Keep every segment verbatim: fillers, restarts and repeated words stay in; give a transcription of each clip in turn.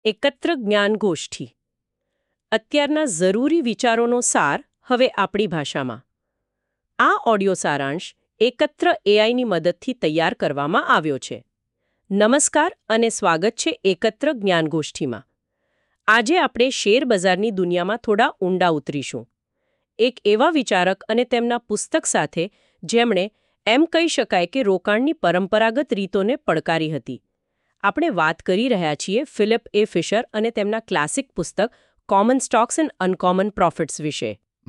એકત્ર જ્ઞાન ગોષ્ઠી. અત્યારના જરૂરી વિચારોનો સાર હવે આપણી ભાષામાં. આ ઓડિયો સારાંશ એકત્ર એઆઈની મદદથી તૈયાર કરવામાં આવ્યો છે. નમસ્કાર અને સ્વાગત છે એકત્ર જ્ઞાન ગોષ્ઠીમાં. આજે આપણે શેર બજારની દુનિયામાં થોડા ઊંડા ઉતરીશું. એક એવા વિચારક અને તેમના પુસ્તક સાથે જેમણે એમ કહી શકાય કે રોકાણની પરંપરાગત રીતોને પડકારી હતી. આપણે વાત કરી રહ્યા છીએ ફિલિપ એ ફિશર અને તેમના ક્લાસિક પુસ્તક Common Stocks and Uncommon Profits વિશે.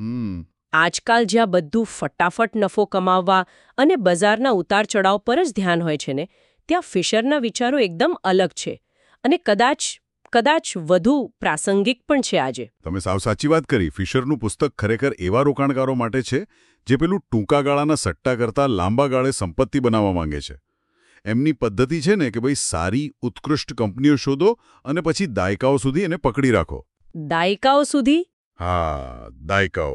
આજકાલ જ્યાં બધું ફટાફટ નફો કમાવવા અને બજારના ઉતાર ચઢાવ પર જ ધ્યાન હોય છે ને, ત્યાં ફિશરના વિચારો એકદમ અલગ છે અને કદાચ કદાચ વધુ પ્રાસંગિક પણ છે આજે. તમે સાવ સાચી વાત કરી. ફિશરનું પુસ્તક ખરેખર એવા રોકાણકારો માટે છે જે પેલું ટૂંકા ગાળાના સટ્ટા કરતાં લાંબા ગાળે સંપત્તિ બનાવવા માંગે છે. એમની પદ્ધતિ છે ને કે ભાઈ સારી ઉત્કૃષ્ટ કંપનીઓ શોધો અને પછી દાયકાઓ સુધી એને પકડી રાખો. દાયકાઓ સુધી? હા, દાયકાઓ.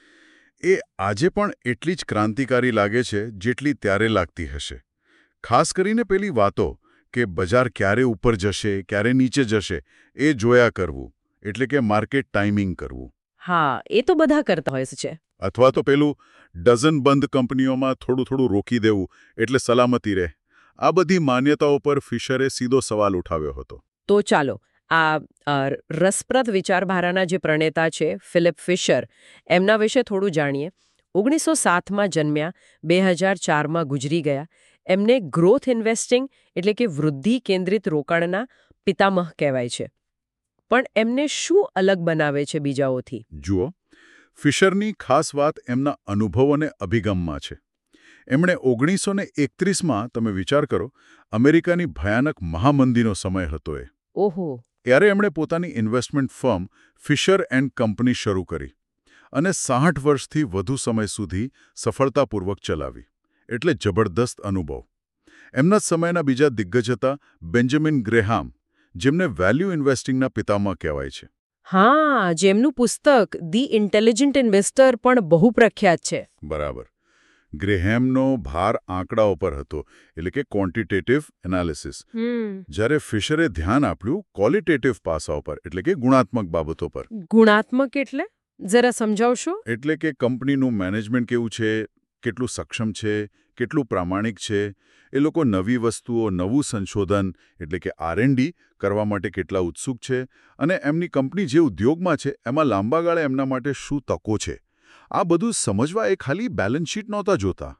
એ આજે પણ એટલી જ ક્રાંતિકારી લાગે છે જેટલી ત્યારે લાગતી હશે. ખાસ કરીને પેલી વાતો કે બજાર ક્યારે ઉપર જશે, ક્યારે નીચે જશે, એ જોયા કરવું, એટલે કે માર્કેટ ટાઈમિંગ કરવું. હા, એ તો બધા કરતા હોય છે. અથવા તો પેલું ડઝન બંધ કંપનીઓમાં થોડું થોડું રોકી દેવું એટલે સલામતી રહે. આ બધી માન્યતાઓ પર ફિશરે સીધો સવાલ ઉઠાવ્યો હતો. તો ચાલો આ રસપ્રદ વિચારધારાના જે પ્રણેતા છે ફિલિપ ફિશર, એમના વિશે થોડું જાણીએ. ઓગણીસો સાતમાં જન્મ્યા, બે હજાર ચારમાં ગુજરી ગયા. એમને ગ્રોથ ઇન્વેસ્ટિંગ એટલે કે વૃદ્ધિ કેન્દ્રિત રોકાણના પિતામહ કહેવાય છે. પણ એમને શું અલગ બનાવે છે બીજાઓથી? જુઓ, ફિશરની ખાસ વાત એમના અનુભવ અને અભિગમમાં છે. એમણે ઓગણીસો એકત્રીસમાં, તમે વિચાર કરો, અમેરિકાની ભયાનક મહામંદીનો સમય હતો એ. ઓહો. ત્યારે એમણે પોતાની investment firm Fisher and company શરૂ કરી અને સાઠ વર્ષથી વધુ સમય સુધી સફળતાપૂર્વક ચલાવી. એટલે જબરદસ્ત અનુભવ. એમના સમયના બીજા દિગ્ગજ હતા બેન્જામિન ગ્રેહામ, જેમને વેલ્યુ ઇન્વેસ્ટિંગના પિતામહ કહેવાય છે. હા, જેમનું પુસ્તક ધી ઇન્ટેલિજન્ટ ઇન્વેસ્ટર પણ બહુ પ્રખ્યાત છે. બરાબર. ગ્રેહેમનો ભાર આંકડાઓ પર હતો, એટલે કે ક્વોન્ટિટેટિવ એનાલિસિસ. જ્યારે ફિશરે ધ્યાન આપ્યું ક્વોલિટેટિવ પાસાઓ પર, એટલે કે ગુણાત્મક બાબતો પર. ગુણાત્મક એટલે? જરા સમજાવશો. એટલે કે કંપનીનું મેનેજમેન્ટ કેવું છે, કેટલું સક્ષમ છે, કેટલું પ્રામાણિક છે, એ લોકો નવી વસ્તુઓ, નવું સંશોધન એટલે કે આર એન્ડ ડી કરવા માટે કેટલા ઉત્સુક છે, અને એમની કંપની જે ઉદ્યોગમાં છે એમાં લાંબા ગાળે એમના માટે શું તકો છે. આ બધું સમજવા એ ખાલી બેલેન્સ શીટ નહોતા જોતા.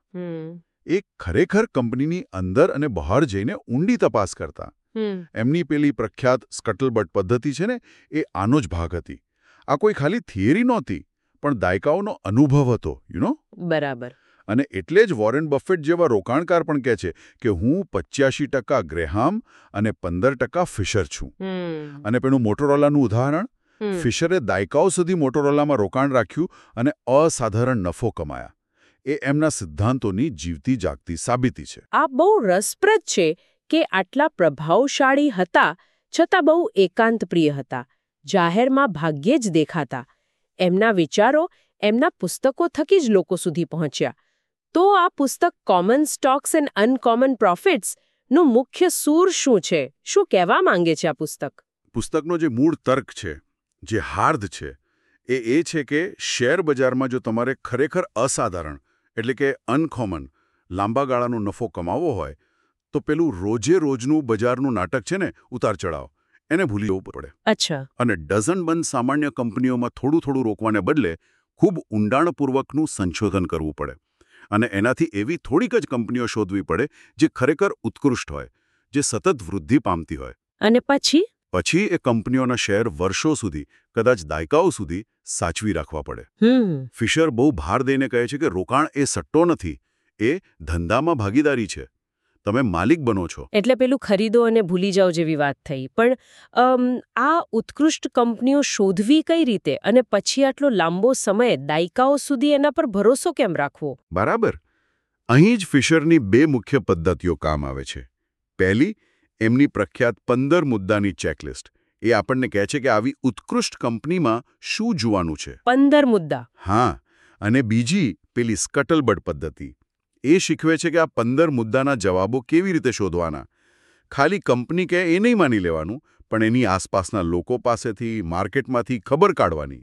એ ખરેખર કંપનીની અંદર અને બહાર જઈને ઊંડી તપાસ કરતા. એમની પેલી પ્રખ્યાત સ્કટલબટ પદ્ધતિ છે ને, એ આનો જ ભાગ હતી. આ કોઈ ખાલી થિયરી નહોતી, પણ દાયકાઓનો અનુભવ હતો. યુ નો બરાબર. અને એટલે જ વોરેન બફેટ જેવા રોકાણકાર પણ કહે છે કે હું પચ્યાસી ટકા ગ્રેહામ અને પંદર ટકા ફિશર છું. અને પેલું મોટોરોલાનું ઉદાહરણ, ફિશરે દાયકાઓ સુધી મોટોરોલામાં રોકાણ રાખ્યું અને અસાધારણ નફો કમાયા. એ એમના સિદ્ધાંતોની જીવતી જાગતી સાબિતી છે. આ બહુ રસપ્રદ છે કે આટલા પ્રભાવશાળી હતા છતાં બહુ એકાંતપ્રિય હતા. જાહેરમાં ભાગ્યે જ દેખાતા. એમના વિચારો એમના પુસ્તકો થકી જ લોકો સુધી પહોંચ્યા. તો આ પુસ્તક Common Stocks and Uncommon Profits નું મુખ્ય સૂર શું છે? શું કહેવા માંગે છે આ પુસ્તક? પુસ્તકનો જે મૂળ તર્ક છે, જે હાર્દ છે, એ એ છે કે શેર બજારમાં જો તમારે ખરેખર અસાધારણ એટલે કે અનકોમન લાંબા ગાળાનો નફો કમાવવો હોય તો પેલું રોજે રોજનું બજારનું નાટક છે ને, ઉતાર ચઢાવ, એને ભૂલી જવું પડે. અચ્છા. અને ડઝન બંધ સામાન્ય કંપનીઓમાં થોડું થોડું રોકવાને બદલે ખૂબ ઊંડાણપૂર્વકનું સંશોધન કરવું પડે. અને એનાથી એવી થોડીક જ કંપનીઓ શોધવી પડે જે ખરેખર ઉત્કૃષ્ટ હોય, જે સતત વૃદ્ધિ પામતી હોય. અને પછી પછી એ કંપનીઓના શેર વર્ષો સુધી, કદાચ દાયકાઓ સુધી સાચવી રાખવા પડે. ફિશર બહુ ભાર દઈને કહે છે કે રોકાણ એ સટ્ટો નથી, એ ધંધામાં ભાગીદારી છે. તમે માલિક બનો છો. એટલે પેલું ખરીદો અને ભૂલી જાઓ જેવી વાત થઈ. પણ આ ઉત્કૃષ્ટ કંપનીઓ શોધવી કઈ રીતે, અને પછી આટલો લાંબો સમય, દાયકાઓ સુધી એના પર ભરોસો કેમ રાખવો? બરાબર. અહીં જ ફિશરની બે મુખ્ય પદ્ધતિઓ કામ આવે છે. પહેલી, એમની પ્રખ્યાત પંદર મુદ્દાની ચેકલિસ્ટ. એ આપણને કહે છે કે આવી ઉત્કૃષ્ટ કંપનીમાં શું જોવાનું છે. પંદર મુદ્દા. હા. અને બીજી પેલી સ્કટલબટ પદ્ધતિ. એ શીખવે છે કે આ પંદર મુદ્દાના જવાબો કેવી રીતે શોધવાના. ખાલી કંપની કે એ નહીં માની લેવાનું, પણ એની આસપાસના લોકો પાસેથી, માર્કેટમાંથી ખબર કાઢવાની.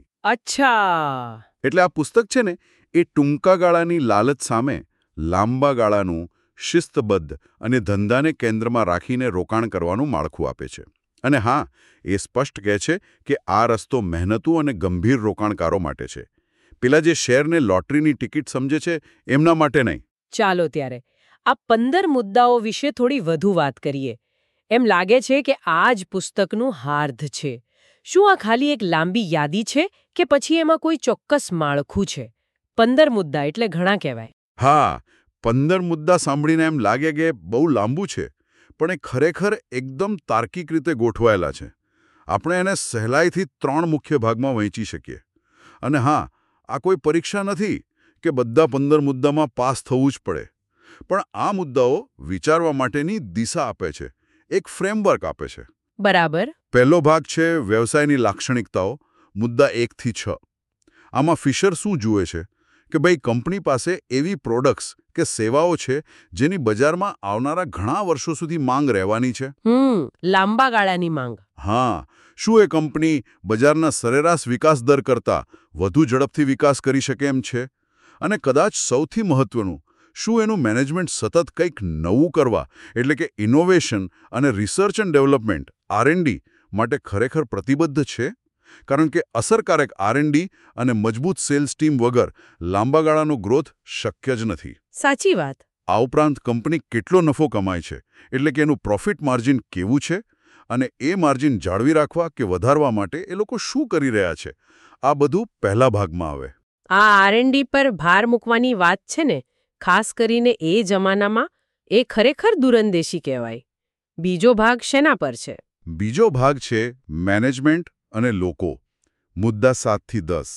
અચ્છા. એટલે આ પુસ્તક છે ને એ ટૂંકા ગાળાની લાલચ સામે લાંબા ગાળાનું, શિસ્તબદ્ધ અને ધંધાને કેન્દ્રમાં રાખીને રોકાણ કરવાનું માળખું આપે છે. અને હા, એ સ્પષ્ટ કહે છે કે આ રસ્તો મહેનતુ અને ગંભીર રોકાણકારો માટે છે. પેલા જે શેરને લોટરીની ટિકિટ સમજે છે એમના માટે નહીં. ચાલો ત્યારે આ પંદર મુદ્દાઓ વિશે થોડી વધુ વાત કરીએ. એમ લાગે છે કે આ જ પુસ્તકનું હાર્દ છે. શું આ ખાલી એક લાંબી યાદી છે કે પછી એમાં કોઈ ચોક્કસ માળખું છે? પંદર મુદ્દા એટલે ઘણા કહેવાય. હા, પંદર મુદ્દા સાંભળીને એમ લાગે કે બહુ લાંબુ છે, પણ એ ખરેખર એકદમ તાર્કિક રીતે ગોઠવાયેલા છે. આપણે એને સહેલાઈથી ત્રણ મુખ્ય ભાગમાં વહેંચી શકીએ. અને હા, આ કોઈ પરીક્ષા નથી કે બધા પંદર મુદ્દામાં પાસ થવું જ પડે. પણ આ મુદ્દાઓ વિચારવા માટેની દિશા આપે છે, એક ફ્રેમવર્ક આપે છે. બરાબર. પહેલો ભાગ છે વ્યવસાયની લાક્ષણિકતાઓ, મુદ્દા એકથી છ. આમાં ફિશર શું જુએ છે કે ભાઈ કંપની પાસે એવી પ્રોડક્ટ્સ કે સેવાઓ છે જેની બજારમાં આવનારા ઘણા વર્ષો સુધી માંગ રહેવાની છે. હમ લાંબા ગાળાની માંગ. હા, શું એ કંપની બજારના સરેરાશ વિકાસ દર કરતાં વધુ ઝડપથી વિકાસ કરી શકે એમ છે? અને કદાચ સૌથી મહત્વનું, શું એનું મેનેજમેન્ટ સતત કંઈક નવું કરવા એટલે કે ઇનોવેશન અને research and development R and D માટે ખરેખર પ્રતિબદ્ધ છે? કારણ કે અસરકારક આર એન્ડ ડી અને મજબૂત સેલ્સ ટીમ વગર લાંબા ગાળાનો ગ્રોથ શક્ય જ નથી. સાચી વાત. આ ઉપરાંત કંપની કેટલો નફો કમાય છે, એટલે કે એનું પ્રોફિટ માર્જિન કેવું છે, અને એ માર્જિન જાળવી રાખવા કે વધારવા માટે એ લોકો શું કરી રહ્યા છે, આ બધું પહેલા ભાગમાં આવે. આ આર એન્ડ ડી પર ભાર મૂકવાની વાત છે ને, ખાસ કરીને એ જમાનામાં, એ ખરેખર દૂરંદેશી કહેવાય. બીજો ભાગ શેના પર છે? બીજો ભાગ છે મેનેજમેન્ટ અને લોકો, મુદ્દા સાતથી દસ.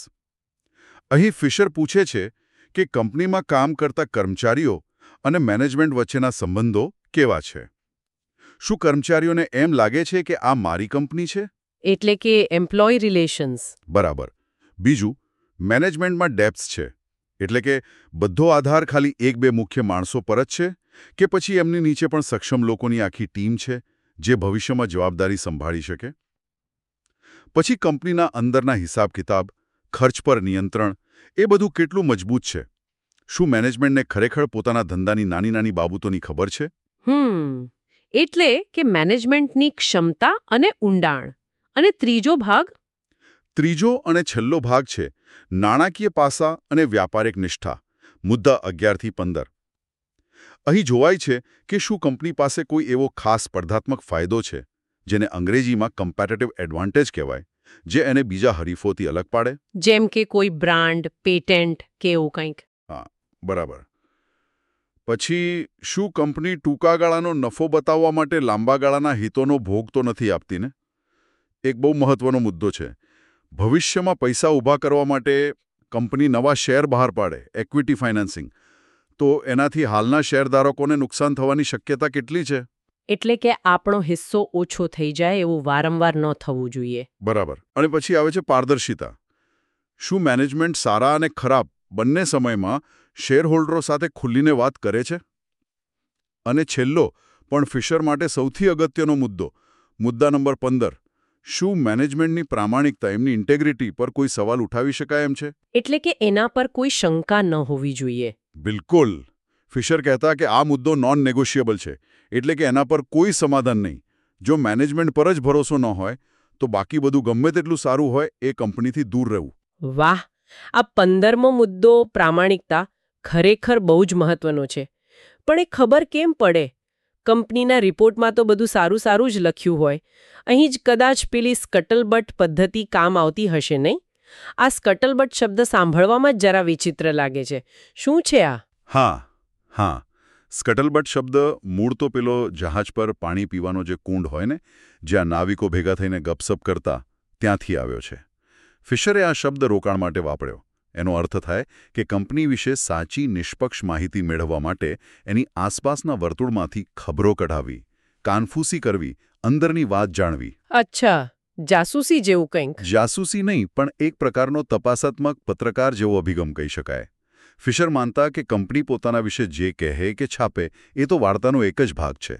અહીં ફિશર પૂછે છે કે કંપનીમાં કામ કરતા કર્મચારીઓ અને મેનેજમેન્ટ વચ્ચેના સંબંધો કેવા છે. શું કર્મચારીઓને એમ લાગે છે કે આ મારી કંપની છે? એટલે કે એમ્પ્લોય રિલેશન્સ. બરાબર. બીજું, મેનેજમેન્ટમાં ડેપ્થ છે, એટલે કે બધો આધાર ખાલી એક બે મુખ્ય માણસો પર જ છે કે પછી એમની નીચે પણ સક્ષમ લોકોની આખી ટીમ છે જે ભવિષ્યમાં જવાબદારી સંભાળી શકે. પછી કંપનીના અંદરના હિસાબ કિતાબ, ખર્ચ પર નિયંત્રણ, એ બધું કેટલું મજબૂત છે. શું મેનેજમેન્ટને ખરેખર પોતાના ધંધાની નાની નાની બાબતોની ખબર છે? હમ એટલે કે મેનેજમેન્ટની ક્ષમતા અને ઊંડાણ. અને ત્રીજો ભાગ? ત્રીજો અને છેલ્લો ભાગ છે નાણાકીય પાસા અને વ્યાપારિક નિષ્ઠા, મુદ્દા અગિયારથી પંદર. અહીં જોવાય છે કે શું કંપની પાસે કોઈ એવો ખાસ સ્પર્ધાત્મક ફાયદો છે જેને અંગ્રેજીમાં કમ્પેરેટિવ એડવાન્ટેજ કહેવાય, જે એને બીજા હરીફોથી અલગ પાડે? જેમ કે કોઈ બ્રાન્ડ, પેટેન્ટ કે એવું કંઈક. હા, બરાબર. પછી શું કંપની ટૂંકા ગાળાનો નફો બતાવવા માટે લાંબા ગાળાના હિતોનો ભોગ તો નથી આપતી ને? એક બહુ મહત્વનો મુદ્દો છે. ભવિષ્યમાં પૈસા ઊભા કરવા માટે કંપની નવા શેર બહાર પાડે, એક્વિટી ફાઇનાન્સિંગ, તો એનાથી હાલના શેરધારકોને નુકસાન થવાની શક્યતા કેટલી છે? એટલે કે આપણો હિસ્સો ઓછો થઈ જાય એવું વારંવાર ન થવું જોઈએ. બરાબર. અને પછી આવે છે પારદર્શિતા. શું મેનેજમેન્ટ સારા અને ખરાબ બંને સમયમાં શેરહોલ્ડરો સાથે ખુલ્લીને વાત કરે છે? અને છેલ્લો પણ ફિશર માટે સૌથી અગત્યનો મુદ્દો, મુદ્દા નંબર પંદર. શું મેનેજમેન્ટની પ્રામાણિકતા, એમની ઇન્ટેગ્રિટી પર કોઈ સવાલ ઉઠાવી શકાય એમ છે? એટલે કે એના પર કોઈ શંકા ન હોવી જોઈએ. બિલકુલ. ફિશર કહેતા કે આ મુદ્દો નોન નેગોશિયેબલ છે, એટલે કે એના પર કોઈ સમાધાન નહીં. જો મેનેજમેન્ટ પર જ ભરોસો ન હોય તો બાકી બધું ગમે તેટલું સારું હોય એ કંપનીથી દૂર રહેવું. વાહ, આ પંદરમો મુદ્દો પ્રામાણિકતા ખરેખર બહુ જ મહત્વનો છે. પણ એ ખબર કેમ પડે? કંપનીના રિપોર્ટમાં તો બધું સારું સારું જ લખ્યું હોય. અહીં જ કદાચ પેલી સ્કટલબટ પદ્ધતિ કામ આવતી હશે નહીં? આ સ્કટલબટ શબ્દ સાંભળવામાં જ જરા વિચિત્ર લાગે છે. શું છે આ? હા હા સ્કટલબટ શબ્દ મૂળ તો પેલો જહાજ પર પાણી પીવાનો જે કુંડ હોય ને, જ્યાં નાવિકો ભેગા થઈને ગપસપ કરતા, ત્યાંથી આવ્યો છે. ફિશરે આ શબ્દ રોકાણ માટે વાપર્યો. એનો અર્થ થાય કે કંપની વિશે સાચી નિષ્પક્ષ માહિતી મેળવવા માટે એની આસપાસના વર્તુળમાંથી ખબરો કઢાવી, કાનફૂસી કરવી, અંદરની વાત જાણવી. અચ્છા, જાસૂસી જેવું કંઈક. જાસૂસી નહીં, પણ એક પ્રકારનો તપાસાત્મક પત્રકાર જેવો અભિગમ કહી શકાય. ફિશર માનતા કે કંપની પોતાના વિશે જે કહે કે છાપે એ તો વાર્તાનો એક જ ભાગ છે.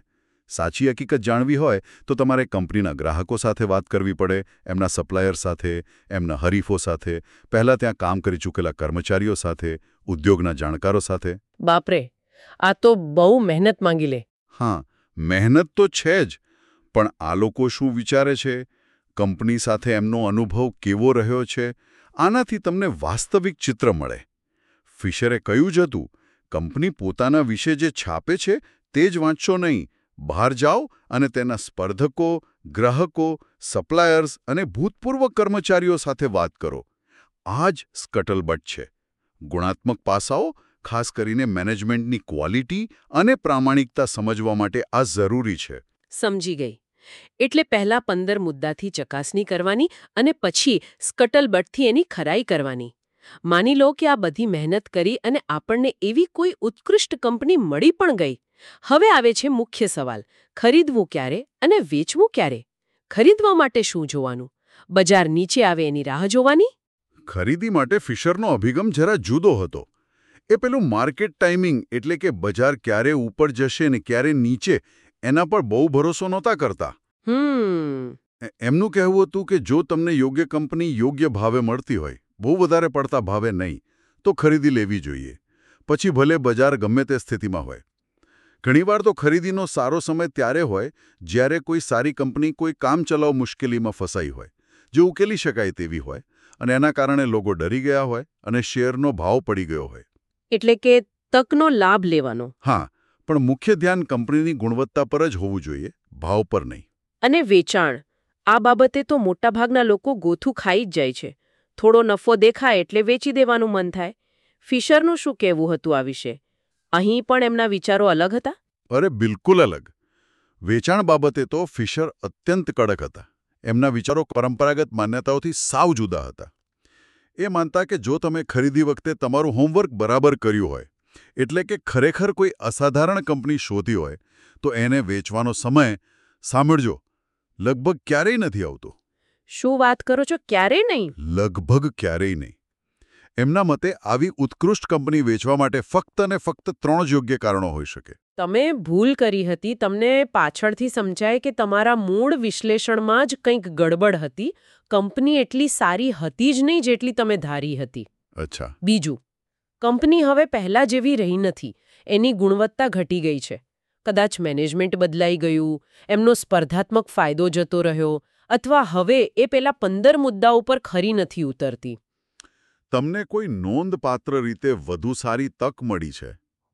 સાચી હકીકત જાણવી હોય તો તમારે કંપનીના ગ્રાહકો સાથે વાત કરવી પડે, એમના સપ્લાયર સાથે, એમના હરીફો સાથે, પહેલાં ત્યાં કામ કરી ચૂકેલા કર્મચારીઓ સાથે, ઉદ્યોગના જાણકારો સાથે. બાપરે, આ તો બહુ મહેનત માંગી લે. હા, મહેનત તો છે જ, પણ આ લોકો શું વિચારે છે, કંપની સાથે એમનો અનુભવ કેવો રહ્યો છે, આનાથી તમને વાસ્તવિક ચિત્ર મળે. ફિશરે કહ્યું જ હતું, કંપની પોતાના વિશે જે છાપે છે તે જ વાંચશો નહીં, બહાર જાઓ અને તેના સ્પર્ધકો, ગ્રાહકો, સપ્લાયર્સ અને ભૂતપૂર્વ કર્મચારીઓ સાથે વાત કરો. આ જ સ્કટલબટ છે. ગુણાત્મક પાસાઓ, ખાસ કરીને મેનેજમેન્ટની ક્વોલિટી અને પ્રામાણિકતા સમજવા માટે આ જરૂરી છે. સમજી ગઈ. એટલે પહેલા પંદર મુદ્દાથી ચકાસણી કરવાની અને પછી સ્કટલબટથી એની ખરાઈ કરવાની. માની લો કે આ બધી મહેનત કરી અને આપણને એવી કોઈ ઉત્કૃષ્ટ કંપની મળી પણ ગઈ. હવે આવે છે મુખ્ય સવાલ, ખરીદવું ક્યારે અને વેચવું ક્યારે? ખરીદવા માટે શું જોવાનું? બજાર નીચે આવે એની રાહ જોવાની? ખરીદી માટે ફિશરનો અભિગમ જરા જુદો હતો. એ પેલું માર્કેટ ટાઈમિંગ એટલે કે બજાર ક્યારે ઉપર જશે ને ક્યારે નીચે એના પર બહુ ભરોસો નહોતા કરતા. હમ એમનું કહેવું હતું કે જો તમને યોગ્ય કંપની યોગ્ય ભાવે મળતી હોય, બહુ વધારે પડતા ભાવે નહીં, તો ખરીદી લેવી જોઈએ. પછી ભલે બજાર ગમે તે સ્થિતિમાં હોય. ઘણીવાર તો ખરીદીનો સારો સમય ત્યારે હોય જ્યારે કોઈ સારી કંપની કોઈ કામચલાઉ મુશ્કેલીમાં ફસાઈ હોય, જે ઉકેલી શકાય તેવી હોય, અને એના કારણે લોકો ડરી ગયા હોય અને શેરનો ભાવ પડી ગયો હોય. એટલે કે તકનો લાભ લેવાનો. હા, પણ મુખ્ય ધ્યાન કંપનીની ગુણવત્તા પર જ હોવું જોઈએ, ભાવ પર નહીં. અને વેચાણ, આ બાબતે તો મોટાભાગના લોકો ગોથું ખાઈ જ જાય છે. થોડો નફો દેખાય એટલે વેચી દેવાનું મન થાય. ફિશરનું શું કહેવું હતું આ વિશે? અહીં પણ એમના વિચારો અલગ હતા? અરે બિલકુલ અલગ. વેચાણ બાબતે તો ફિશર અત્યંત કડક હતા. એમના વિચારો પરંપરાગત માન્યતાઓથી સાવ જુદા હતા. એ માનતા કે જો તમે ખરીદી વખતે તમારું હોમવર્ક બરાબર કર્યું હોય, એટલે કે ખરેખર કોઈ અસાધારણ કંપની શોધી હોય, તો એને વેચવાનો સમય, સાંભળજો, લગભગ ક્યારેય નથી આવતો. શું વાત કરો છો? ક્યારેય નહીં? લગભગ ક્યારેય નહીં. એમના મતે આવી ઉત્કૃષ્ટ કંપની વેચવા માટે ફક્ત અને ફક્ત ત્રણ જ યોગ્ય કારણો હોઈ શકે. તમે ભૂલ કરી હતી. તમને પાછળથી સમજાય કે તમારા મૂળ વિશ્લેષણમાં જ કંઈક ગડબડ હતી. કંપની એટલી સારી હતી જ નહીં જેટલી તમે ધારી હતી. અચ્છા. બીજું, કંપની હવે પહેલા જેવી રહી નથી. એની ગુણવત્તા ઘટી ગઈ છે. કદાચ મેનેજમેન્ટ બદલાઈ ગયું, એમનો સ્પર્ધાત્મક ફાયદો જતો રહ્યો, અથવા હવે એ પેલા પંદર મુદ્દા ઉપર ખરી નથી ઉતરતી. તમને કોઈ નોંધપાત્ર રીતે વધુ સારી તક મળી છે.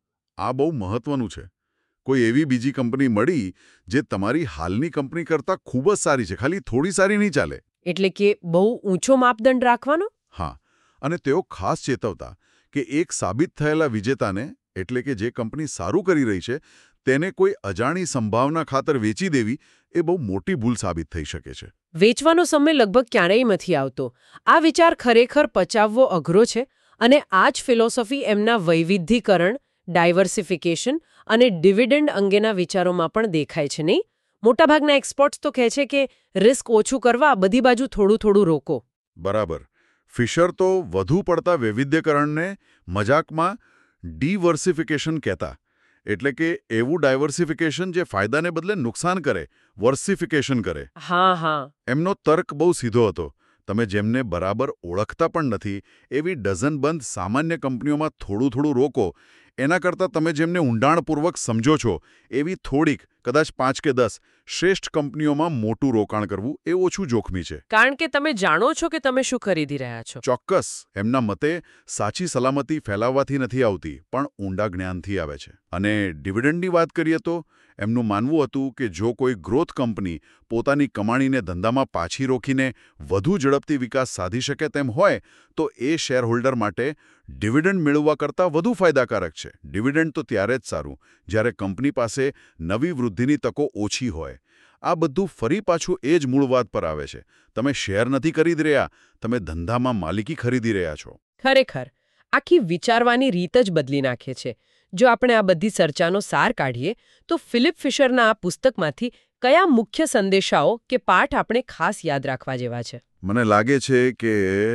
આ બહુ મહત્વનું છે. કોઈ એવી બીજી કંપની મળી જે તમારી હાલની કંપની કરતાં ખૂબ જ સારી છે, ખાલી થોડી સારી નહીં ચાલે. એટલે કે બહુ ઊંચો માપદંડ રાખવાનો? હા, અને તેઓ ખાસ ચેતવતા કે એક સાબિત થયેલા વિજેતાને, એટલે કે જે કંપની સારું કરી રહી છે, તેને કોઈ અજાણી સંભાવના ખાતર વેચી દેવી એ બહુ મોટી ભૂલ સાબિત થઈ શકે છે. વેચવાનો સમય લગભગ ક્યારેય નથી આવતો. આ વિચાર ખરેખર પચાવવો અઘરો છે, અને આ જ ફિલોસોફી એમના વૈવિધ્યીકરણ, ડાયવર્સિફિકેશન અને ડિવિડન્ડ અંગેના વિચારોમાં પણ દેખાય છે, નહીં? મોટાભાગના એક્સપર્ટ્સ તો કહે છે કે રિસ્ક ઓછું કરવા બધી બાજુ થોડું થોડું રોકો. બરાબર. ફિશર તો વધુ પડતા વૈવિધ્યકરણને મજાકમાં ડિવર્સિફિકેશન કહેતા. એટલે કે એવું ડાયવર્સિફિકેશન જે ફાયદાને બદલે નુકસાન કરે, વર્સિફિકેશન કરે. હા હા એમનો તર્ક બહુ સીધો હતો. તમે જેમને બરાબર ઓળખતા પણ નથી એવી ડઝનબંધ સામાન્ય કંપનીઓમાં થોડું થોડું રોકો, એના કરતાં તમે જેમને ઊંડાણપૂર્વક સમજો છો એવી થોડીક, કદાચ પાંચ કે દસ શ્રેષ્ઠ કંપનીઓમાં મોટું રોકાણ કરવું એ ઓછું જોખમી છે. કારણ કે તમે જાણો છો કે તમે શું ખરીદી રહ્યા છો. ચોક્કસ. એમના મતે સાચી સલામતી ફેલાવવાથી નથી આવતી, પણ ઊંડા જ્ઞાનથી આવે છે. અને ડિવિડન્ડની વાત કરીએ તો એમનું માનવું હતું કે જો કોઈ ગ્રોથ કંપની પોતાની કમાણીને ધંધામાં પાછી રોકીને વધુ ઝડપથી વિકાસ સાધી શકે તેમ હોય, તો એ શેરહોલ્ડર માટે ડિવિડન્ડ મેળવવા કરતાં વધુ ફાયદાકારક છે. ડિવિડન્ડ તો ત્યારે જ સારું જ્યારે કંપની પાસે નવી વૃદ્ધિની તકો ઓછી હોય. આ બધું ફરી પાછું એ જ મૂળ વાત પર આવે છે. તમે શેર નથી ખરીદી રહ્યા, તમે ધંધામાં માલિકી ખરીદી રહ્યા છો. ખરેખર આખી વિચારવાની રીત જ બદલી નાખે છે. જો આપણે આ બધી ચર્ચાનો સાર કાઢીએ તો ફિલિપ ફિશરના આ પુસ્તકમાંથી કયા મુખ્ય સંદેશાઓ કે પાઠ આપણે ખાસ યાદ રાખવા જેવા છે? મને લાગે છે કે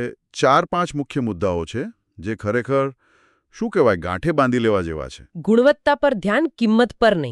ચાર પાંચ મુખ્ય મુદ્દાઓ છે જે ખરેખર શું કહેવાય ગાંઠે બાંધી લેવા જેવા છે. ગુણવત્તા પર ધ્યાન, કિંમત પર નહીં.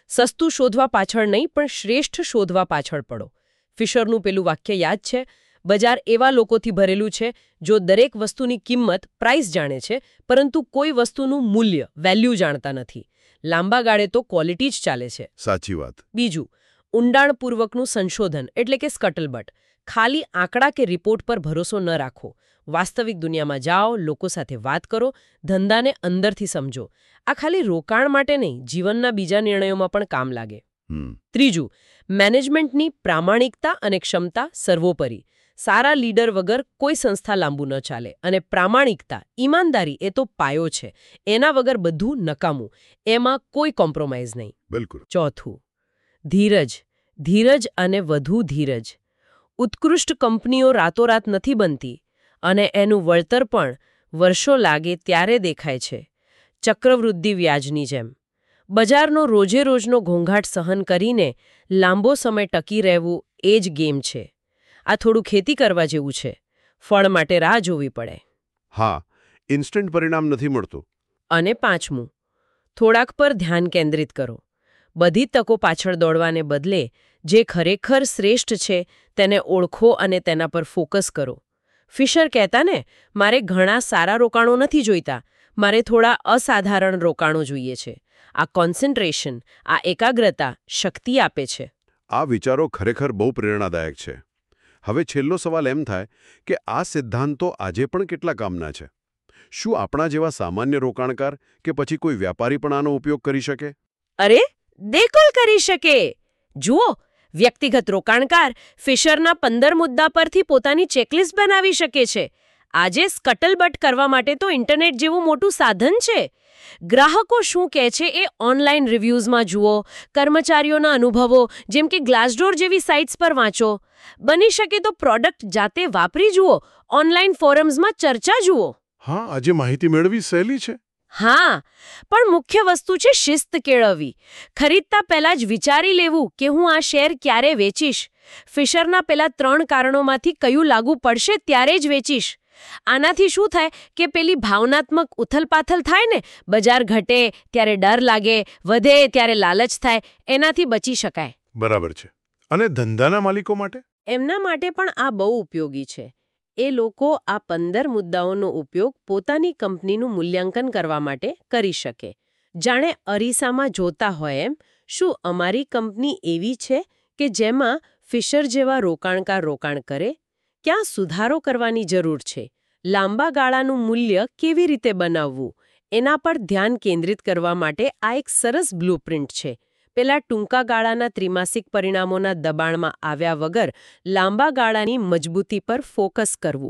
સસ્તું શોધવા પાછળ નહીં પણ શ્રેષ્ઠ શોધવા પાછળ પડો. ફિશરનું પેલું વાક્ય યાદ છે, બજાર એવા લોકોથી ભરેલું છે જો દરેક વસ્તુની કિંમત પ્રાઇસ જાણે છે પરંતુ કોઈ વસ્તુનું મૂલ્ય વેલ્યુ જાણતા નથી. લાંબા ગાળે તો ક્વોલિટી જ ચાલે છે. સાચી વાત. બીજું, ઊંડાણપૂર્વકનું સંશોધન એટલે કે સ્કટલબટ. ખાલી આંકડા કે રિપોર્ટ પર ભરોસો ન રાખો. વાસ્તવિક દુનિયામાં જાઓ, લોકો સાથે વાત કરો, ધંધાને અંદરથી સમજો. આ ખાલી રોકાણ માટે નહીં, જીવનના બીજા નિર્ણયોમાં પણ કામ લાગે. ત્રીજું, મેનેજમેન્ટની પ્રામાણિકતા અને ક્ષમતા સર્વોપરી. સારા લીડર વગર કોઈ સંસ્થા લાંબુ ન ચાલે. અને પ્રામાણિકતા, ઈમાનદારી એ તો પાયો છે. એના વગર બધું નકામું. એમાં કોઈ કોમ્પ્રોમાઇઝ નહીં. બિલકુલ. ચોથું, ધીરજ. ધીરજ અને વધુ ધીરજ. ઉત્કૃષ્ટ કંપનીઓ રાતોરાત નથી બનતી અને એનું વળતર પણ વર્ષો લાગે ત્યારે દેખાય છે. ચક્રવૃદ્ધિ વ્યાજની જેમ. બજારનો રોજે રોજનો ઘોંઘાટ સહન કરીને લાંબો સમય ટકી રહેવું એ જ ગેમ છે. આ થોડું ખેતી કરવા જેવું છે. ફળ માટે રાહ જોવી પડે. હા, ઇન્સ્ટન્ટ પરિણામ નથી મળતું. અને પાંચમું, થોડાક પર ધ્યાન કેન્દ્રિત કરો. બધી તકો પાછળ દોડવાને બદલે જે ખરેખર શ્રેષ્ઠ છે તેને ઓળખો અને તેના પર ફોકસ કરો. ફિશર કહેતા ને, મારે ઘણા સારા રોકાણો નથી જોઈતા, મારે થોડા અસાધારણ રોકાણો જોઈએ છે. આ કોન્સન્ટ્રેશન, આ એકાગ્રતા શક્તિ આપે છે. આ વિચારો ખરેખર બહુ પ્રેરણાદાયક છે. હવે છેલ્લો સવાલ એમ થાય કે આ સિદ્ધાંતો આજે પણ કેટલા કામના છે? શું આપણા જેવા સામાન્ય રોકાણકાર કે પછી કોઈ વ્યાપારી પણ આનો ઉપયોગ કરી શકે? અરે, દેખોલ કરી શકે. જુઓ, વ્યક્તિગત રોકાણકાર ફિશરના પંદર મુદ્દા પરથી પોતાની ચેકલિસ્ટ બનાવી શકે છે. આજે સ્કટલબટ કરવા માટે તો ઇન્ટરનેટ જેવું મોટું સાધન છે. ગ્રાહકો શું કહે છે એ ઓનલાઈન રિવ્યૂઝમાં જુઓ, કર્મચારીઓના અનુભવો જેમ કે ગ્લાસડોર જેવી સાઇટ્સ પર વાંચો. બની શકે તો પ્રોડક્ટ જાતે વાપરી જુઓ, ઓનલાઈન ફોરમ્સમાં ચર્ચા જુઓ. હા, આજે માહિતી મેળવી સહેલી છે. હા, પણ મુખ્ય વસ્તુ છે શિસ્ત કેળવવી. ખરીદતા પહેલા જ વિચારી લેવું કે હું આ શેર ક્યારે વેચીશ. ફિશરના પેલા ત્રણ કારણોમાંથી કયું લાગુ પડશે ત્યારે જ વેચીશ. આનાથી શું થાય કે પેલી ભાવનાત્મક ઉથલપાથલ થાય ને, બજાર ઘટે ત્યારે ડર લાગે, વધે ત્યારે લાલચ થાય, એનાથી બચી શકાય. બરાબર છે. અને ધંધાના માલિકો માટે? એમના માટે પણ આ બહુ ઉપયોગી છે. એ લોકો આ પંદર મુદ્દાઓનો ઉપયોગ પોતાની કંપનીનું મૂલ્યાંકન કરવા માટે કરી શકે. જાણે અરીસામાં જોતા હોય એમ, શું અમારી કંપની એવી છે કે જેમાં ફિશર જેવા રોકાણકાર રોકાણ કરે? ક્યાં સુધારો કરવાની જરૂર છે? લાંબા ગાળાનું મૂલ્ય કેવી રીતે બનાવવું? એના પર ધ્યાન કેન્દ્રિત કરવા માટે આ એક સરસ બ્લુપ્રિન્ટ છે. પેલા ટૂંકા ગાળાના ત્રિમાસિક પરિણામોના દબાણમાં આવ્યા વગર લાંબા ગાળાની મજબૂતી પર ફોકસ કરવું.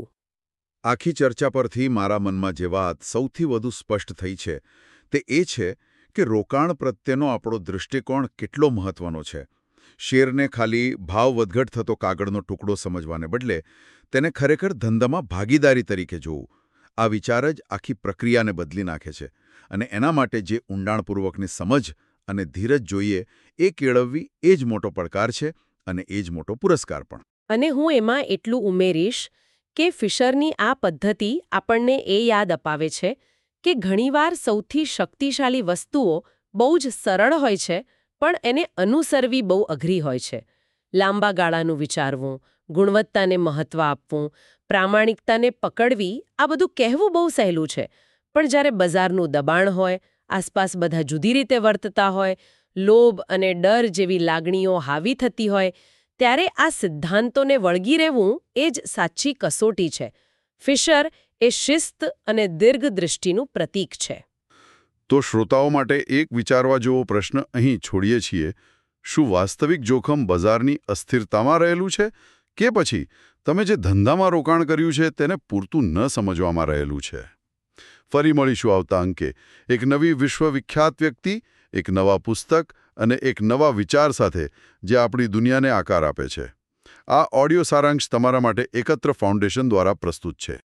આખી ચર્ચા પરથી મારા મનમાં જે વાત સૌથી વધુ સ્પષ્ટ થઈ છે તે એ છે કે રોકાણ પ્રત્યેનો આપણો દૃષ્ટિકોણ કેટલો મહત્વનો છે. શેરને ખાલી ભાવ વધઘટ થતો કાગળનો ટુકડો સમજવાને બદલે તેને ખરેખર ધંધામાં ભાગીદારી તરીકે જોવું. આ વિચાર જ આખી પ્રક્રિયાને બદલી નાખે છે. અને એના માટે જે ઊંડાણપૂર્વકની સમજ અને ધીરજ જોઈએ એ કેળવવી એ જ મોટો પડકાર છે અને એ જ મોટો પુરસ્કાર પણ. અને હું એમાં એટલું ઉમેરીશ કે ફિશરની આ પદ્ધતિ આપણને એ યાદ અપાવે છે કે ઘણીવાર સૌથી શક્તિશાળી વસ્તુઓ બહુ જ સરળ હોય છે પણ એને અનુસરવી બહુ અઘરી હોય છે. લાંબા ગાળાનું વિચારવું, ગુણવત્તાને મહત્વ આપવું, પ્રામાણિકતાને પકડવી, આ બધું કહેવું બહુ સહેલું છે. પણ જ્યારે બજારનું દબાણ હોય, આસપાસ બધા જુદી રીતે વર્તતા હોય, લોભ અને ડર જેવી લાગણીઓ હાવી થતી હોય, ત્યારે આ સિદ્ધાંતોને વળગી રહેવું એ જ સાચી કસોટી છે. ફિશર એ શિસ્ત અને દીર્ઘદૃષ્ટિનું પ્રતીક છે. તો શ્રોતાઓ માટે એક વિચારવા જેવો પ્રશ્ન અહીં છોડીએ છીએ. શું વાસ્તવિક જોખમ બજારની અસ્થિરતામાં રહેલું છે કે પછી તમે જે ધંધામાં રોકાણ કર્યું છે તેને પૂરતું ન સમજવામાં રહેલું છે? ફરી મળીશું આવતા અંકે એક નવી વિશ્વવિખ્યાત વ્યક્તિ, એક નવા પુસ્તક અને એક નવા વિચાર સાથે જે આપણી દુનિયાને આકાર આપે છે. આ ઓડિયો સારાંશ તમારા માટે એકત્ર ફાઉન્ડેશન દ્વારા પ્રસ્તુત છે.